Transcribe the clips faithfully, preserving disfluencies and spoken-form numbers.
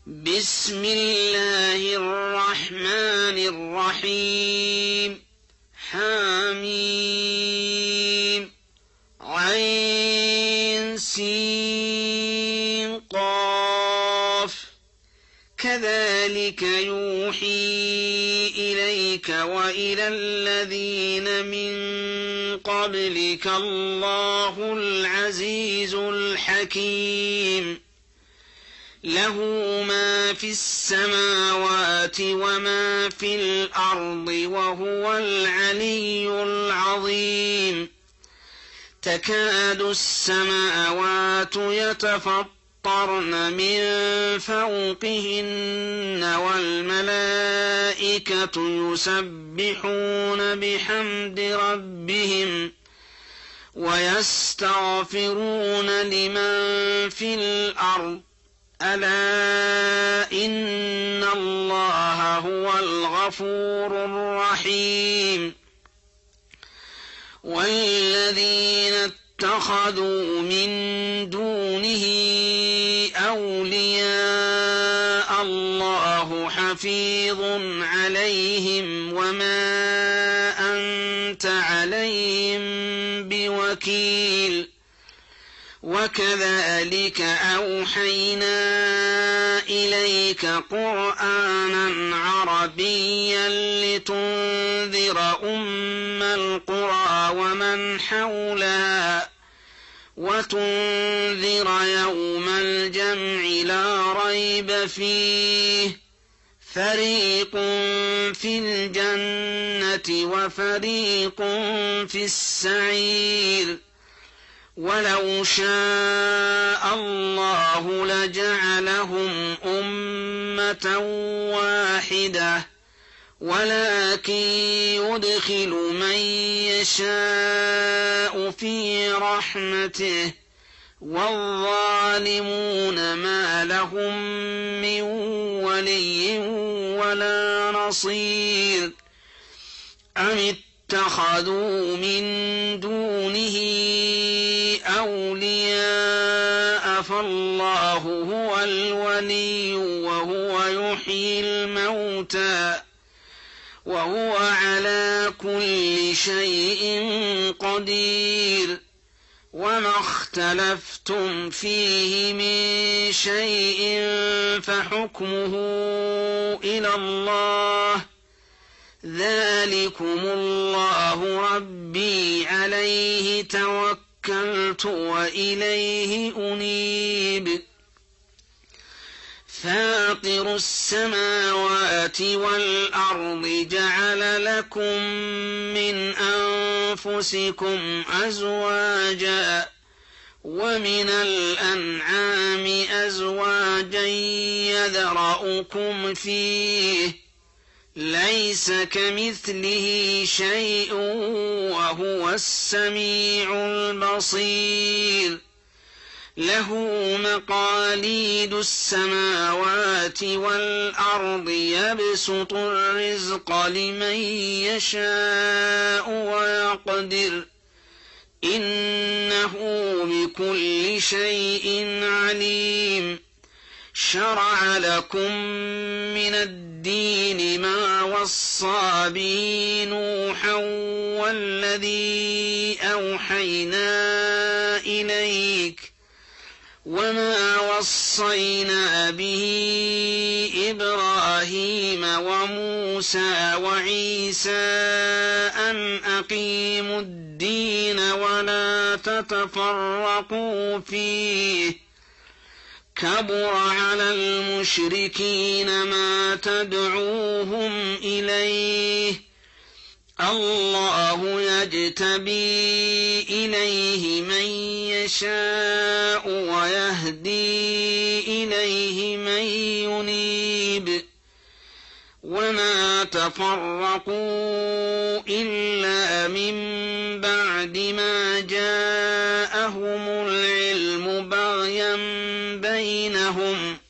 بسم الله الرحمن الرحيم حميم عين سين قاف كذلك يوحي إليك وإلى الذين من قبلك الله العزيز الحكيم له ما في السماوات وما في الأرض وهو العلي العظيم تكاد السماوات يتفطرن من فوقهن والملائكة يسبحون بحمد ربهم ويستغفرون لمن في الأرض ألا إن الله هو الغفور الرحيم والذين اتخذوا من دونه أولياء الله حفيظ عليهم وما أنت عليهم بوكيل وكذلك أوحينا إليك قرآنا عربيا لتنذر أم القرى ومن حولها وتنذر يوم الجمع لا ريب فيه فريق في الجنة وفريق في السعير ولو شاء الله لجعلهم أمة واحدة ولكن يدخل من يشاء في رحمته والظالمون ما لهم من ولي ولا نصير أم اتخذوا من دونه أولياء فالله هو الولي وهو يحيي الموتى وهو على كل شيء قدير وما اختلفتم فيه من شيء فحكمه إلى الله ذلكم الله ربي عليه توكلت وإليه أنيب فاطر السماوات والأرض جعل لكم من أنفسكم أزواجا ومن الأنعام أزواجا يذرأكم فيه ليس كمثله شيء وهو السميع البصير له مقاليد السماوات والأرض يبسط الرزق لمن يشاء ويقدر إنه بكل شيء عليم شرع لكم من الدين ما وصى به نوحا والذي أوحينا إليك وما وصينا به إبراهيم وموسى وعيسى أن أقيموا الدين ولا تتفرقوا فيه كبر على المشركين ما تدعوهم إليه الله يجتبي إليه من يشاء ويهدي إليه من ينيب وما تفرقوا إلا من بعد ما جاءهم العلم بغيا بينهم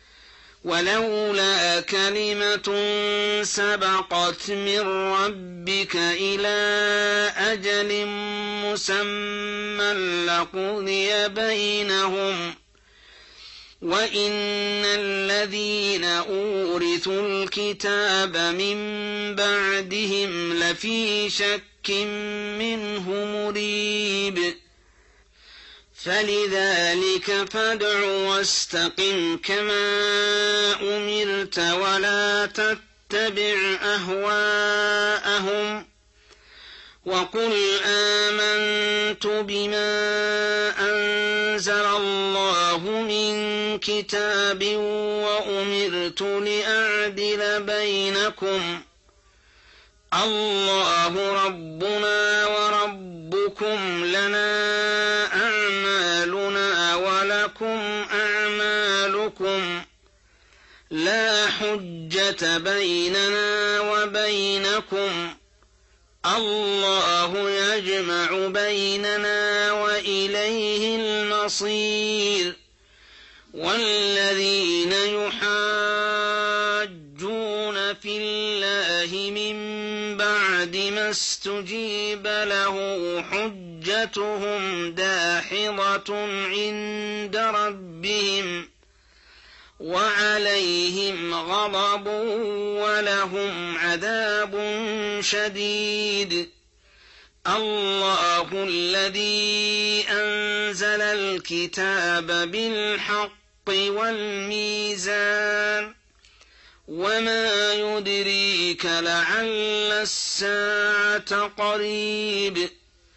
ولولا كلمة سبقت من ربك إلى أجل مسمى لقضي بينهم وإن الذين الذين أورثوا الكتاب من بعدهم لفي شك منه مريب فلذلك فادع واستقم كما أمرت ولا تتبع أهواءهم وقل آمنت بما أنزل الله من كتاب وأمرت لأعدل بينكم الله ربنا وربكم لنا أعمالنا ولكم أعمالكم لا حجة بيننا وبينكم الله يجمع بيننا وإليه المصير والذين يحاجون في الله من بعد ما استجيب له حجتهم داحضة عند ربهم وعليهم غضب ولهم عذاب شديد الله الذي أنزل الكتاب بالحق والميزان وما يدريك لعل الساعة قريب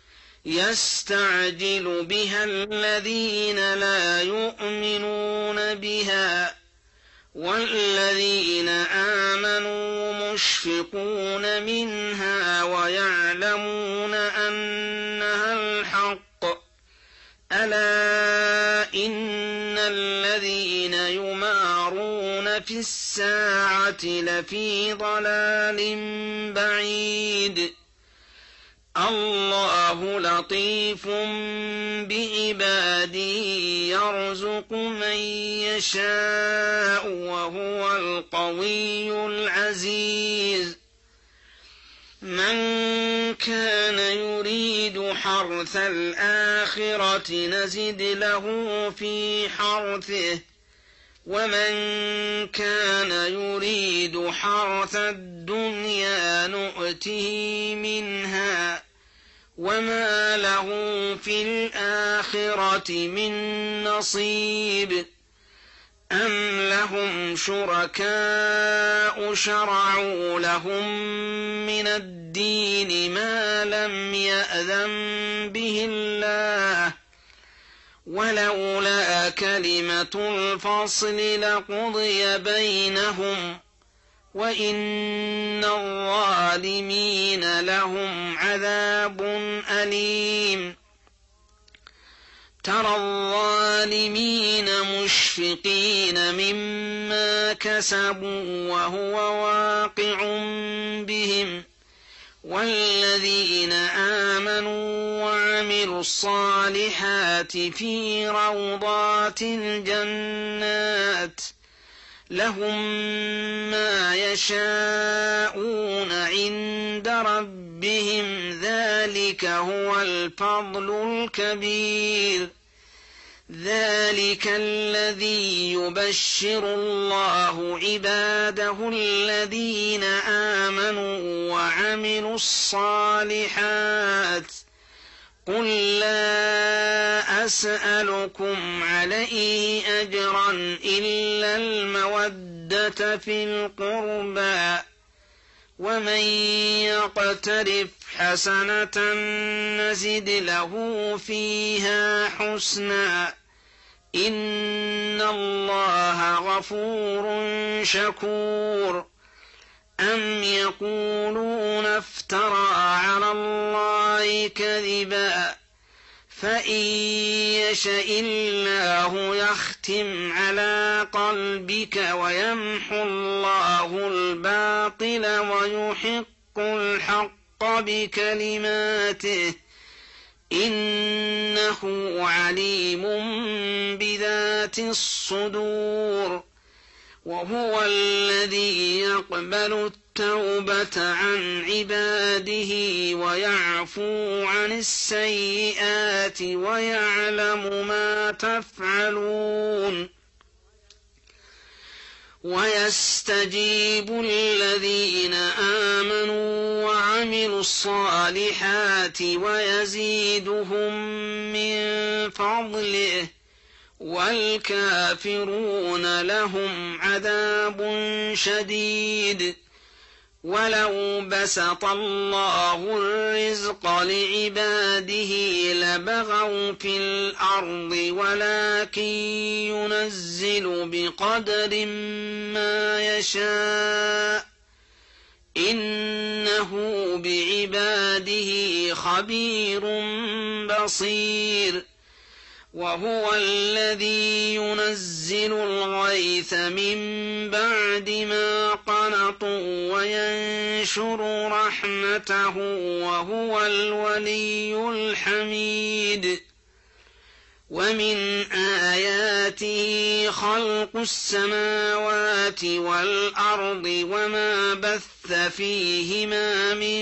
يستعجل بها الذين لا يؤمنون بها والذين آمنوا مشفقون منها ويعلمون أنها الحق ألا إن الذين يمارون في الساعة لفي ضلال بعيد الله لطيف بعباده يرزق من يشاء وهو القوي العزيز من كان يريد حرث الآخرة نزد له في حرثه ومن كان يريد حرث الدنيا نؤته منها وما له في الآخرة من نصيب أم لهم شركاء شرعوا لهم من الدين ما لم يأذن به الله ولولا كلمة الفصل لقضي بينهم وإن الظالمين لهم عذاب أليم ترى الظالمين مشفقين مما كسبوا وهو واقع بهم والذين آمنوا وعملوا الصالحات في روضات الجنات لهم ما يشاءون عند ربهم ذلك هو الفضل الكبير ذلك الذي يبشر الله عباده الذين آمنوا وعملوا الصالحات قل لا أسألكم عليه أجرا إلا المودة في القربى ومن يقترف حسنة نزد له فيها حسنا إن الله غفور شكور أم يقولون افترى على الله كذبا فإن يشأ الله يختم على قلبك ويمحو الله الباطل ويحق الحق بكلماته إنه عليم بذات الصدور وهو الذي يقبل التوبة عن عباده ويعفو عن السيئات ويعلم ما تفعلون ويستجيب الذين آمنوا وعملوا الصالحات ويزيدهم من فضله والكافرون لهم عذاب شديد. ولو بسط الله الرزق لعباده لبغوا في الأرض ولكن ينزل بقدر ما يشاء إنه بعباده خبير بصير. وهو الذي ينزل الغيث من بعد ما قنطوا وينشر رحمته وهو الولي الحميد. ومن آياته خلق السماوات والأرض وما بث فيهما من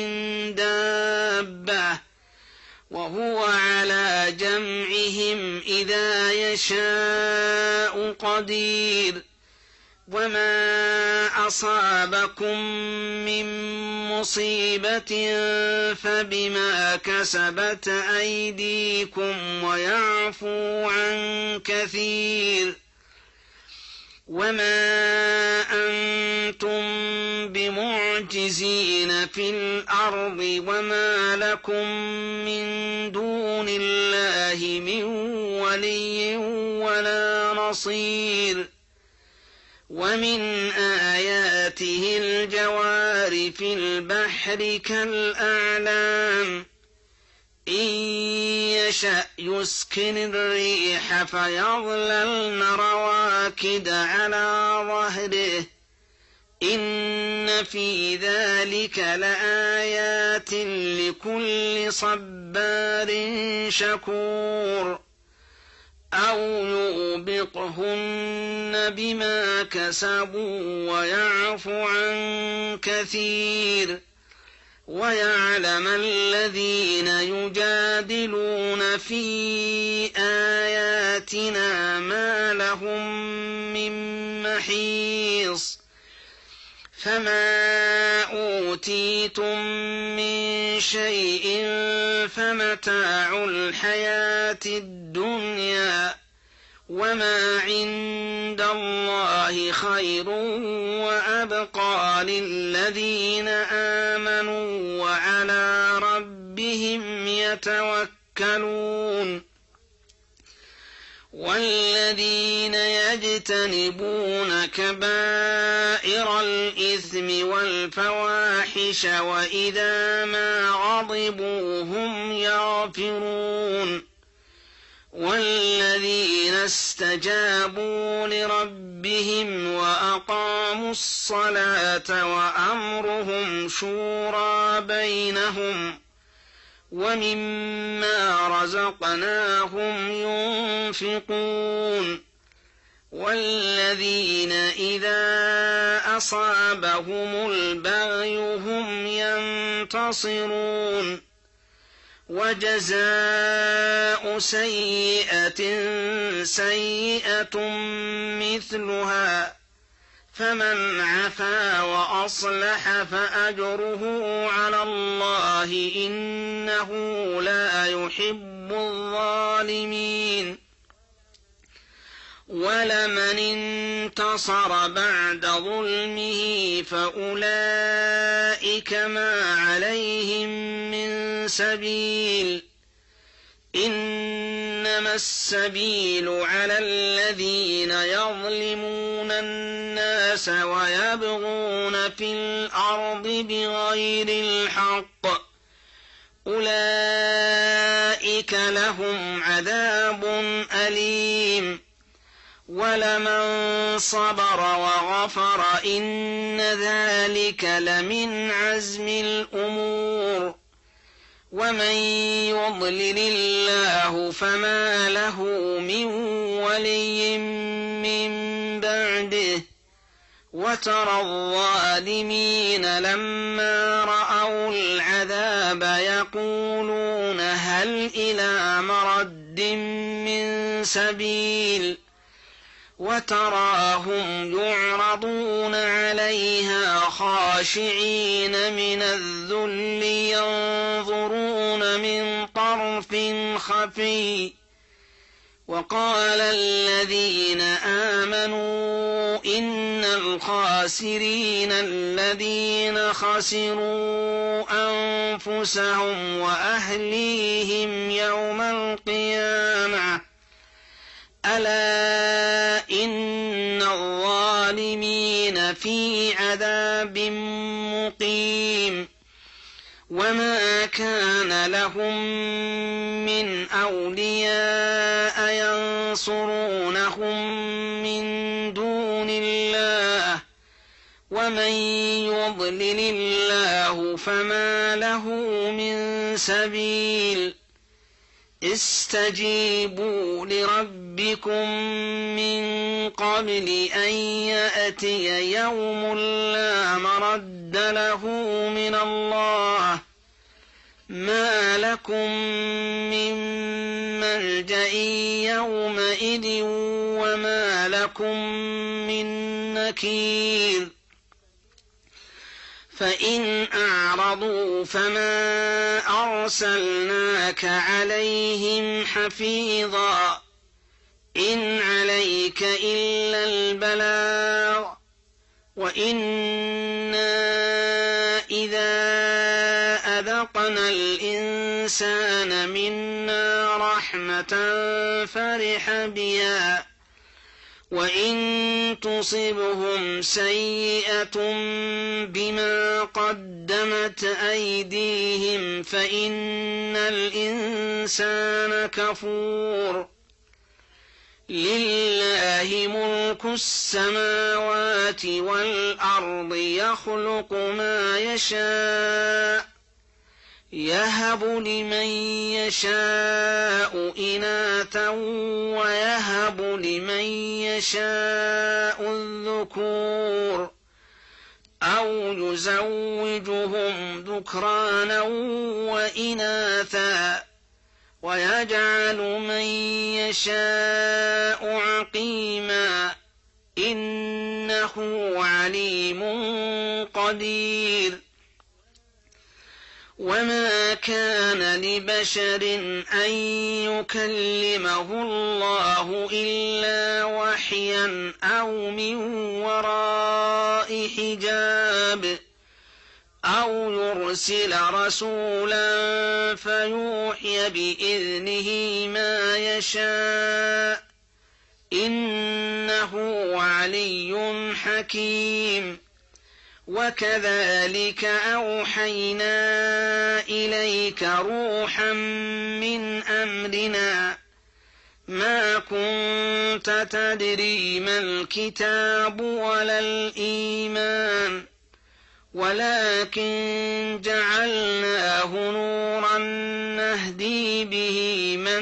دابة وهو على جمعهم إذا يشاء قدير. وما أصابكم من مصيبة فبما كسبت أيديكم ويعفو عن كثير. وما أنتم بمعجزين في الأرض وما لكم من دون الله من ولي ولا نصير. ومن آياته الجوار في البحر كالأعلام إن يشأ يسكن الريح فيظللن رواكد على ظهره إن في ذلك لآيات لكل صبار شكور. أو يوبقهن بما كسبوا ويعفو عن كثير. ويعلم الذين يجادلون في آياتنا ما لهم من محيص. فما أوتيتم من شيء فمتاع الحياة الدنيا وما عند الله خير وأبقى للذين آمنوا وعلى ربهم يتوكلون. والذين يجتنبون كبائر الإثم والفواحش وإذا ما غضبوا هم يغفرون. والذين استجابوا لربهم وأقاموا الصلاة وأمرهم شورى بينهم ومما رزقناهم ينفقون. والذين إذا أصابهم البغي هم ينتصرون. وجزاء سيئة سيئة مثلها فمن عفا وأصلح فأجره على الله إنه لا يحب الظالمين. ولمن انتصر بعد ظلمه فأولئك ما عليهم من سبيل إنما السبيل على الذين يظلمون الناس ويبغون في الأرض بغير الحق أولئك لهم عذاب أليم. ولمن صبر وغفر إن ذلك لمن عزم الأمور. ومن يضلل الله فما له من ولي من بعده. وترى الظالمين لما رأوا العذاب يقولون هل إلى مرد من سبيل وتراهم يعرضون عليها خاشعين من الذل ينظرون من طرف خفي. وقال الذين آمنوا إن الخاسرين الذين خسروا أنفسهم وأهليهم يوم القيامة ألا إن الظالمين في عذاب مقيم. وما كان لهم من أولياء ينصرونهم من دون الله ومن يضلل الله فما له من سبيل. استجيبوا لربكم من قبل أن يأتي يوم لا مرد له من الله ما لكم من ملجأ يومئذ وما لكم من نكير. فإن أعرضوا فما أرسلناك عليهم حفيظا إن عليك إلا البلاغ وإنا إذا أذقنا الإنسان منا رحمة فرح بها وإن تصبهم سيئة بما قدمت أيديهم فإن الإنسان كفور. لله ملك السماوات والأرض يخلق ما يشاء يهب لمن يشاء إناثا ويهب لمن يشاء الذكور أو يزوجهم ذكرانا وإناثا ويجعل من يشاء عقيما إنه عليم قدير. وما كان لبشر أن يكلمه الله إلا وحيا أو من وراء حجاب أو يرسل رسولا فيوحي بإذنه ما يشاء إنه علي حكيم. وكذلك أوحينا إليك روحا من أمرنا ما كنت تدري ما الكتاب ولا الإيمان ولكن جعلناه نورا نهدي به من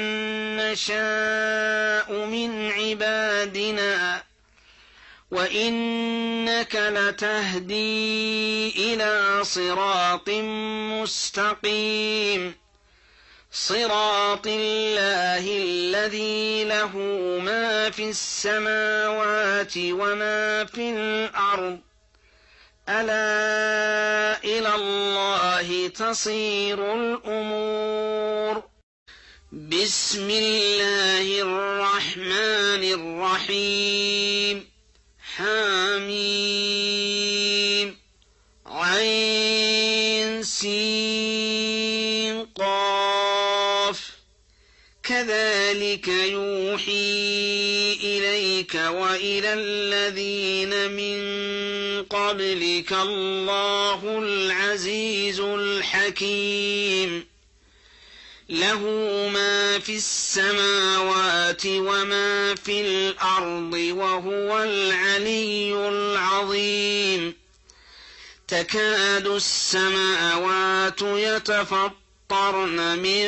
نشاء من عبادنا وإنك لتهدي إلى صراط مستقيم صراط الله الذي له ما في السماوات وما في الأرض ألا إلى الله تصير الأمور. بسم الله الرحمن الرحيم. حميم عين سين قاف كذلك يوحي إليك وإلى الذين من قبلك الله العزيز الحكيم له ما في السماوات وما في الأرض وهو العلي العظيم. تكاد السماوات يتفطرن من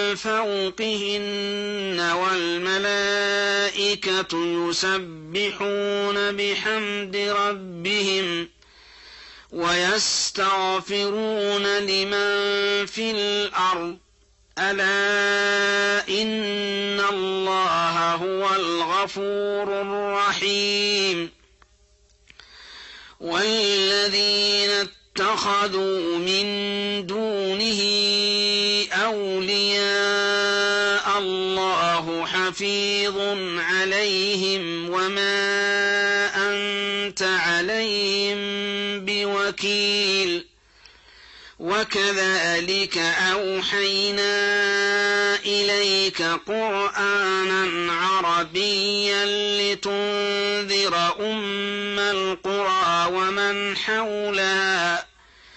فوقهن والملائكة يسبحون بحمد ربهم ويستغفرون لمن في الأرض ألا إن الله هو الغفور الرحيم. والذين اتخذوا من دونه أولياء الله حفيظ عليهم وما أنت عليهم بوكيل. وكذلك أوحينا إليك قرآنا عربيا لتنذر أم القرى ومن حولها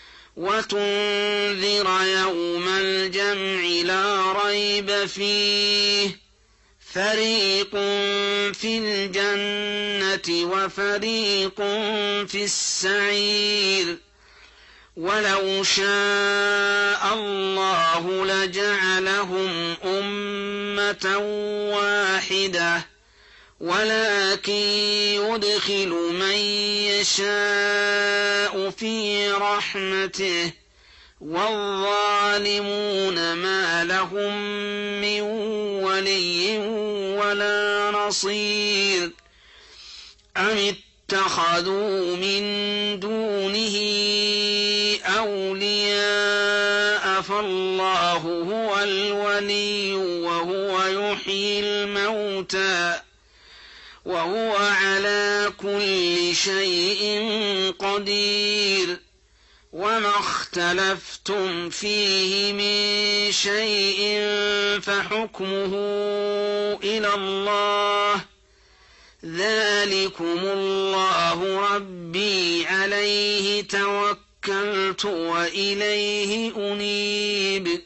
وتنذر يوم الجمع لا ريب فيه فريق في الجنة وفريق في السعير. ولو شاء الله لجعلهم أمة واحدة ولكن يدخل من يشاء في رحمته والظالمون ما لهم من ولي ولا نصير. أم اتخذوا من دونه أولياء فالله هو الولي وهو يحيي الموتى وهو على كل شيء قدير. وما اختلفتم فيه من شيء فحكمه إلى الله ذلكم الله ربي عليه توكلت وإليه أنيب.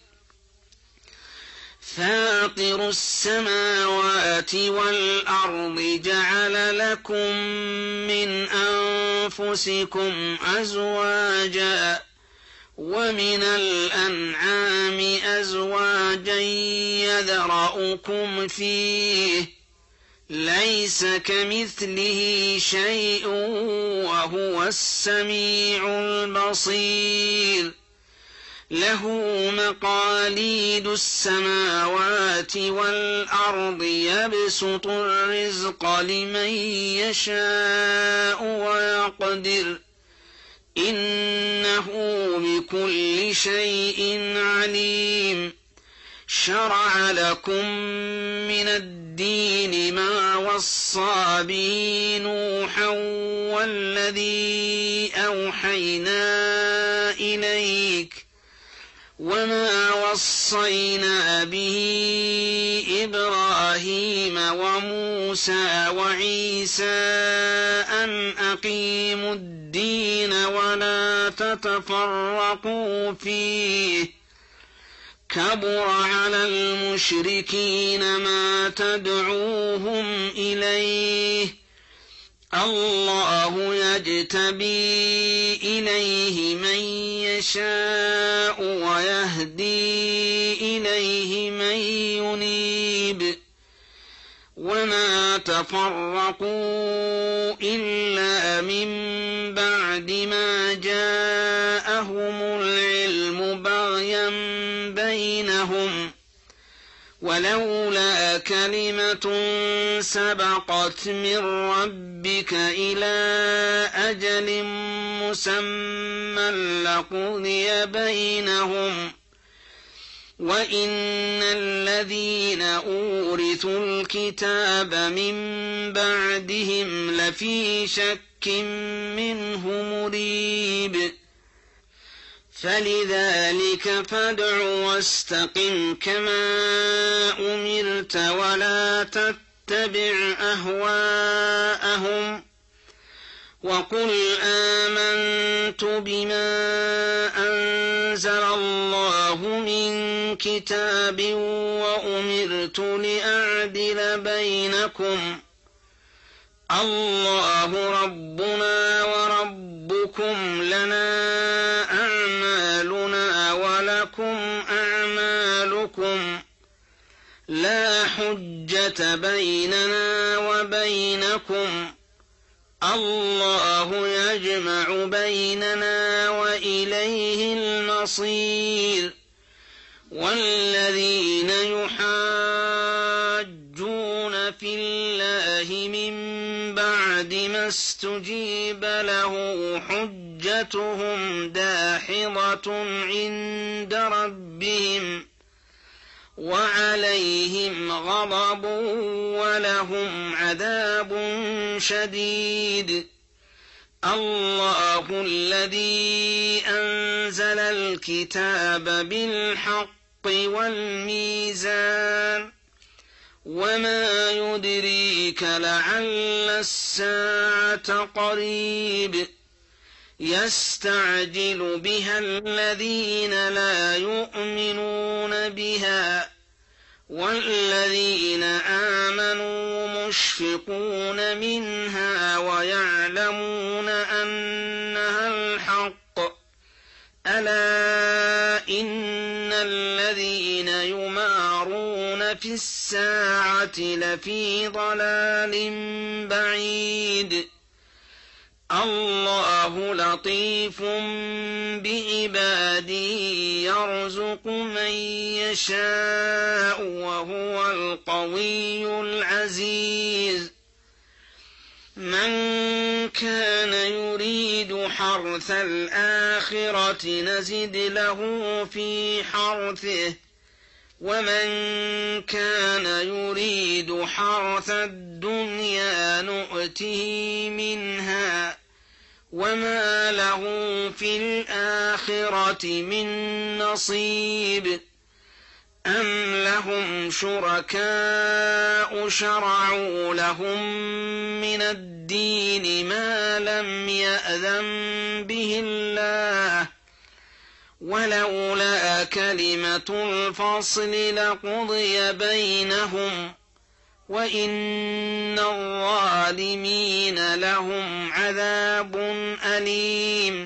فاطر السماوات والأرض جعل لكم من أنفسكم أزواجا ومن الأنعام أزواجا يذرأكم فيه ليس كمثله شيء وهو السميع البصير. له مقاليد السماوات والأرض يبسط الرزق لمن يشاء ويقدر إنه بكل شيء عليم. شرع لكم من الدين ما وصى به نوحا والذي أوحينا إليك وما وصينا به إبراهيم وموسى وعيسى أن أقيموا الدين ولا تتفرقوا فيه كبر على المشركين ما تدعوهم إليه. الله يجتبي إليه من يشاء ويهدي إليه من ينيب. وما تفرقوا إلا من بعد ما جاءهم العلم بغيا بينهم ولولا كلمة سبقت من ربك إلى أجل مسمى لقضي بينهم وإن الذين أورثوا الكتاب من بعدهم لفي شك منه مريب. فلذلك فادع واستقم كما أمرت ولا تتبع أهواءهم وقل آمنت بما أنزل الله من كتاب وأمرت لأعدل بينكم الله ربنا وربكم لنا أعمالنا ولكم أعمالكم لا حجة بيننا وبينكم الله يجمع بيننا وإليه المصير. والذين يحاجون في الله من بعد ما استجيب له حجتهم داحضة عند ربهم وعليهم غضب ولهم عذاب شديد. الله الذي أنزل الكتاب بالحق والميزان وما يدريك لعل الساعة قريب يستعجل بها الذين لا يؤمنون بها والذين آمنوا مشفقون منها ويعلمون أنها الحق. ألا إن الذين يمارون في الساعة لفي ضلال بعيد. الله لطيف بعباده يرزق من يشاء وهو القوي العزيز. من كان يريد حرث الآخرة نزد له في حرثه ومن كان يريد حرث الدنيا نؤته منها وما له في الآخرة من نصيب. أم لهم شركاء شرعوا لهم من الدين ما لم يأذن به الله ولولا كلمة الفصل لقضي بينهم وإن الظالمين لهم عذاب أليم.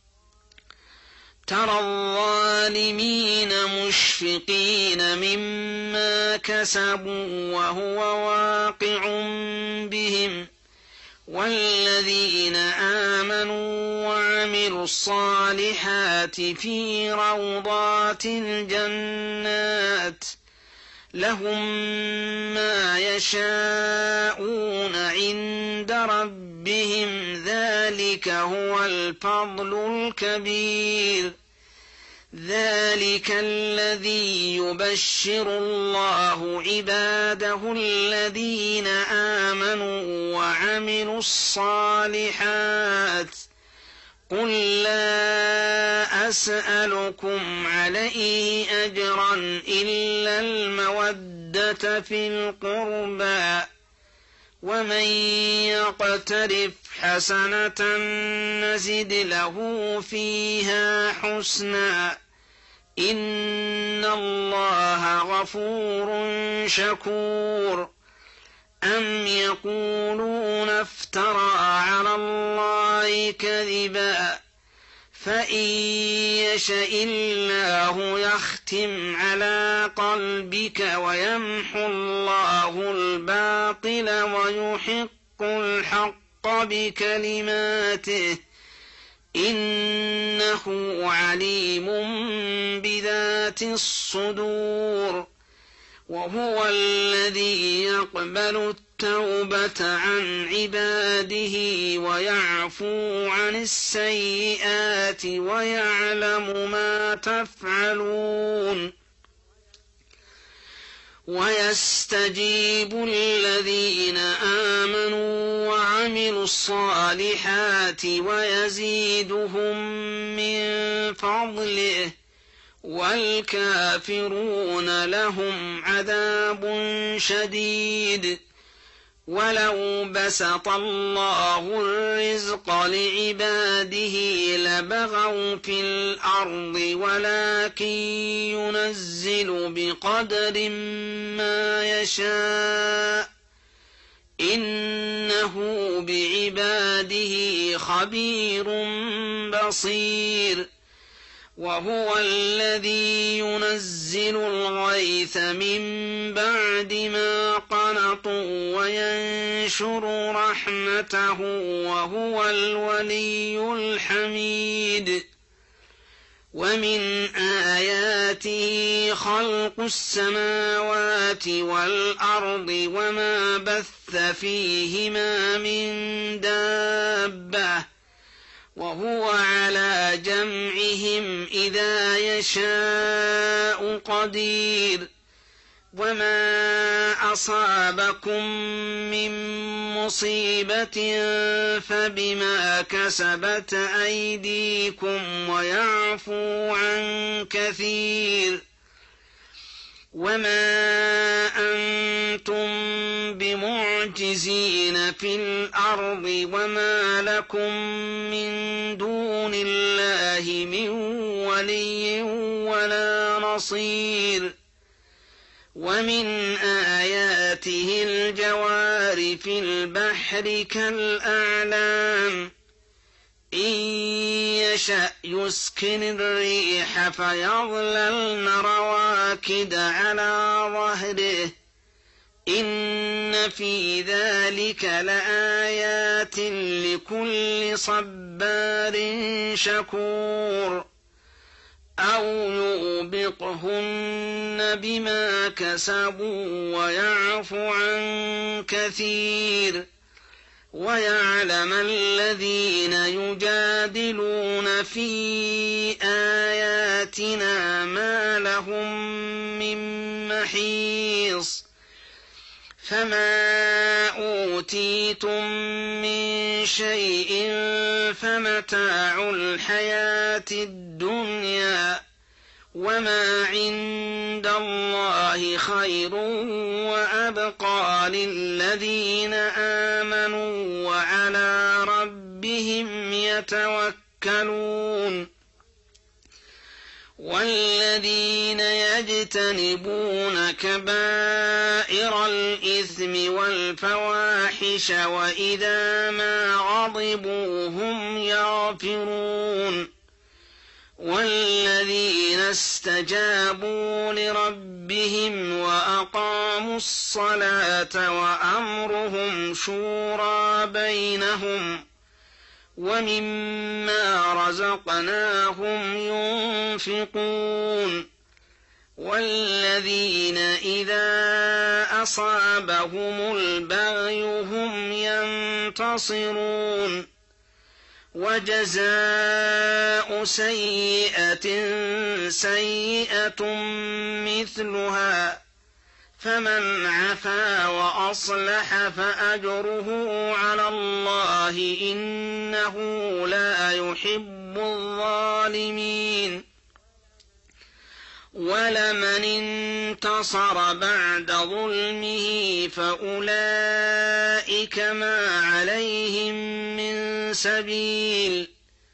ترى الظالمين مشفقين مما كسبوا وهو واقع بهم والذين آمنوا وعملوا الصالحات في روضات الجنات لهم ما يشاءون عند ربهم ذلك هو الفضل الكبير. ذلك الذي يبشر الله عباده الذين آمنوا وعملوا الصالحات. قل لا أسألكم عليه أجرا إلا المودة في القربى ومن يقترف حسنة نزد له فيها حسنا إن الله غفور شكور. أم يقولون افترى على الله كذبا فإن يشأ الله يختم على قلبك ويمحو الله الباطل ويحق الحق بكلماته إنه عليم بذات الصدور. وهو الذي يقبل التوبة عن عباده ويعفو عن السيئات ويعلم ما تفعلون. ويستجيب الذين آمنوا وعملوا الصالحات ويزيدهم من فضله والكافرون لهم عذاب شديد. ولو بسط الله الرزق لعباده لبغوا في الأرض ولكن ينزل بقدر ما يشاء إنه بعباده خبير بصير. وهو الذي ينزل الغيث من بعد ما قنطوا وينشر رحمته وهو الولي الحميد. ومن آياته خلق السماوات والأرض وما بث فيهما من دابة وهو على جمعهم إذا يشاء قدير وما أصابكم من مصيبة فبما كسبت أيديكم ويعفو عن كثير وما أنتم بمعجزين في الأرض وما لكم من دون الله من ولي ولا نصير ومن آياته الجوار في البحر كالأعلام إن يشأ يسكن الريح فيظللن رواكد على ظهره إن في ذلك لآيات لكل صبار شكور أو يوبقهن بما كسبوا ويعفو عن كثير ويعلم الذين يجادلون في آياتنا ما لهم من محيص فما أوتيتم من شيء فمتاع الحياة الدنيا وما عند الله خير وأبقى للذين آمنوا وعلى ربهم يتوكلون والذين يجتنبون كبائر الإثم والفواحش وإذا ما غضبوا هم يغفرون والذين استجابوا لربهم وأقاموا الصلاة وأمرهم شورى بينهم ومما رزقناهم ينفقون والذين إذا أصابهم البغي هم ينتصرون وجزاء سيئة سيئة مثلها فمن عفا وأصلح فأجره على الله إنه لا يحب الظالمين ولمن انتصر بعد ظلمه فأولئك ما عليهم من سبيل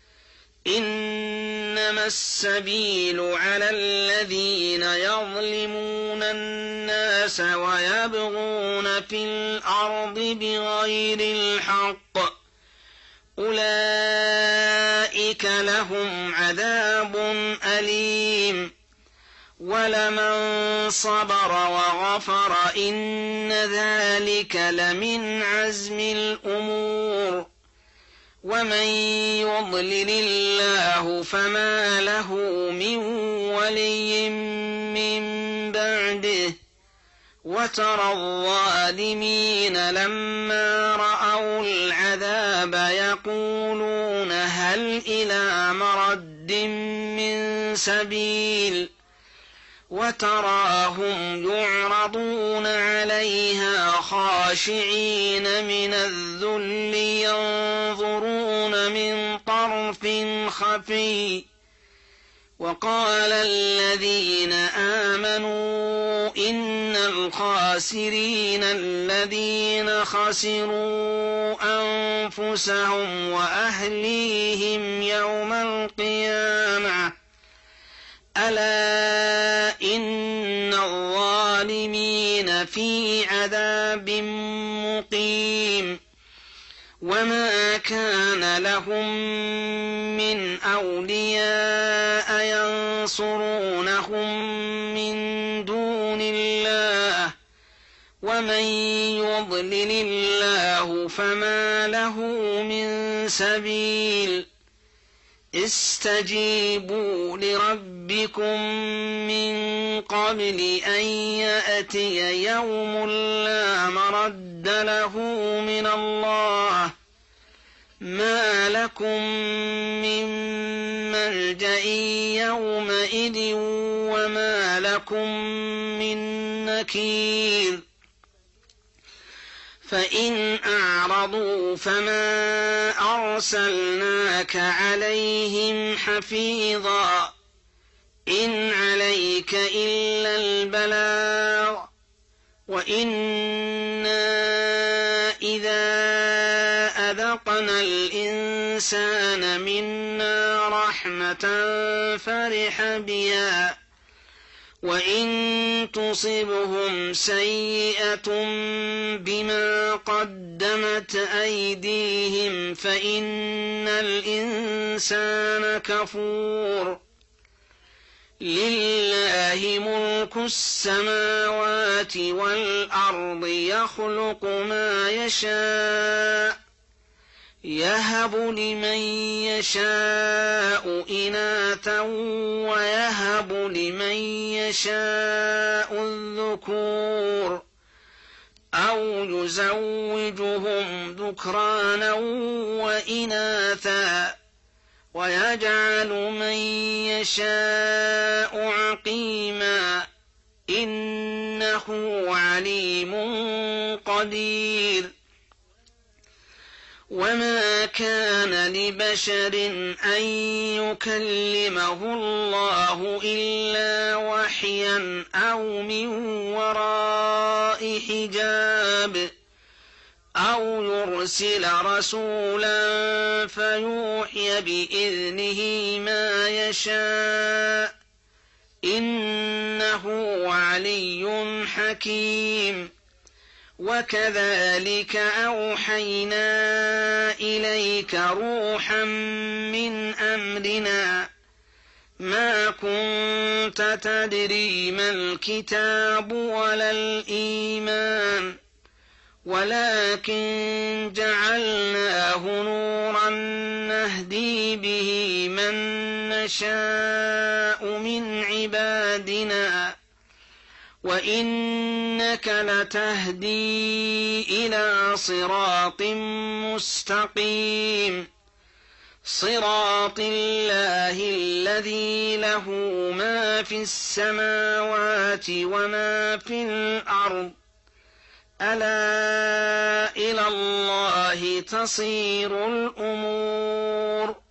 إنما السبيل على الذين يظلمون الناس ويبغون في الأرض بغير الحق أولئك لهم عذاب أليم ولمن صبر وغفر إن ذلك لمن عزم الأمور ومن يضلل الله فما له من ولي من بعده وترى الظالمين لما رأوا العذاب يقولون هل إلى مرد من سبيل وتراهم يعرضون عليها خاشعين من الذل ينظرون من طرف خفي وقال الذين آمنوا إن الخاسرين الذين خسروا أنفسهم وأهليهم يوم القيامة ألا إن الظالمين في عذاب مقيم وما كان لهم من أولياء ينصرونهم من دون الله ومن يضلل الله فما له من سبيل استجيبوا لربكم من قبل أن يأتي يوم لا مرد له من الله ما لكم من ملجأ يومئذ وما لكم من نكير فإن أعرضوا فما أرسلناك عليهم حفيظا إن عليك إلا البلاغ وإنا إذا أذقنا الإنسان منا رحمة فرح بها وإن تصبهم سيئة بما قدمت أيديهم فإن الإنسان كفور لله ملك السماوات والأرض يخلق ما يشاء يهب لمن يشاء إناثا ويهب لمن يشاء الذكور أو يزوجهم ذكرانا وإناثا ويجعل من يشاء عقيما إنه عليم قدير وما كان لبشر أن يكلمه الله إلا وحيا أو من وراء حجاب أو يرسل رسولا فيوحي بإذنه ما يشاء إنه علي حكيم وكذلك أوحينا إليك روحا من أمرنا ما كنت تدري ما الكتاب ولا الإيمان ولكن جعلناه نورا نهدي به من نشاء من عبادنا وإنك لتهدي إلى صراط مستقيم صراط الله الذي له ما في السماوات وما في الأرض ألا إلى الله تصير الأمور